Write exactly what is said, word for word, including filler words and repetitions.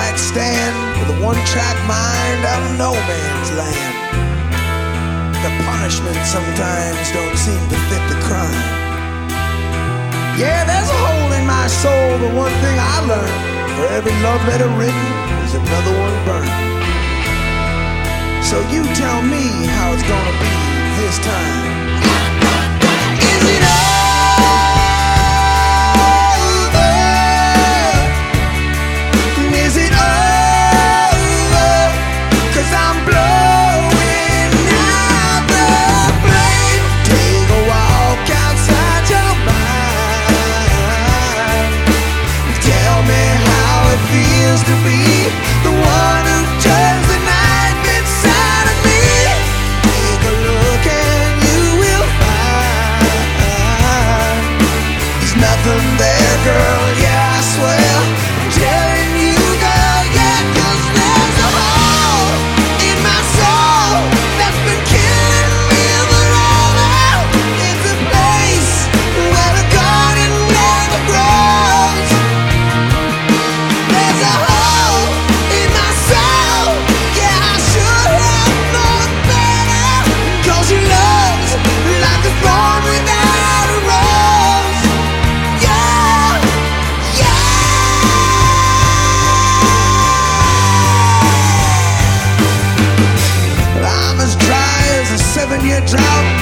one-night stand with a one-track mind out of no man's land. The punishment sometimes don't seem to fit the crime. Yeah, there's a hole in my soul, but one thing I learned: for every love letter written, there's another one burned. So you tell me how it's gonna be this time. Is it over? Is it over? 'Cause I'm blowing out the flame. Take a walk outside your mind. Tell me how it feels to be the one who turns the knife inside of me. Take a look and you will find there's nothing there, girl. Yeah, I swear. I'm telling you, girl, yeah, 'cause there's a hole in my soul that's been killing me forever. It's a place where the garden never grows. There's a hole in my soul. Yeah, I should have known better. 'Cause your love's like a thorn without a rose. Yeah, yeah. I'm as dry as a seven-year drought.